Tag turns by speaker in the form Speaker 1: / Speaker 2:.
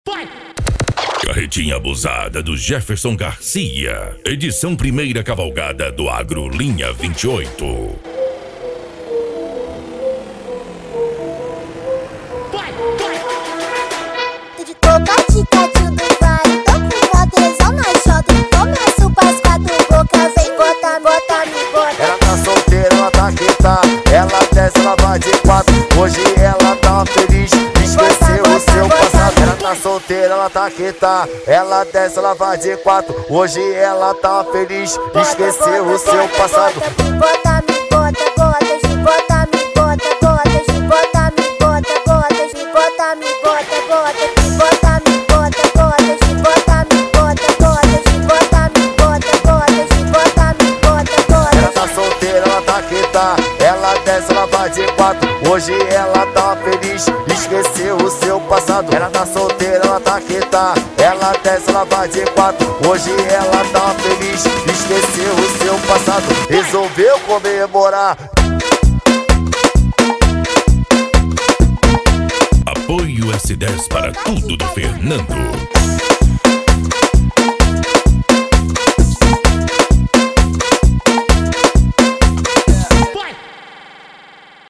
Speaker 1: Carretinha abusada do Jefferson Garcia. Edição primeira cavalgada do Agro Linha 28.
Speaker 2: De cocaticadinho do vale, tô com mó tesão na xota. Começo pras 4 bocas, vem bota, bota, me bota.
Speaker 3: Ela tá solteira, ela tá quieta. Ela desce, ela vai de 4. Hoje ela tá feliz, esqueceu o seu passado. Ela tá solteira, ela tá quieta. Ela desce, ela vai de 4. Hoje ela tá feliz, esqueceu o seu passado.
Speaker 2: Me bota, me bota, bota, de bota, me bota, bota, de bota, me bota, bota, de bota, me bota, bota, de bota, me bota, bota, de bota, me bota, bota, de bota, me bota, bota, de bota, me bota, bota.
Speaker 3: Ela tá solteira, ela tá quieta. Ela desce, ela vai de 4. Hoje ela tá feliz, esqueceu o seu passado. Ela tá solteira, ela tá quieta. Ela desce, ela vai de 4. Hoje ela tá feliz, esqueceu o seu passado. Resolveu comemorar.
Speaker 1: Apoio S10 para tudo do Fernando.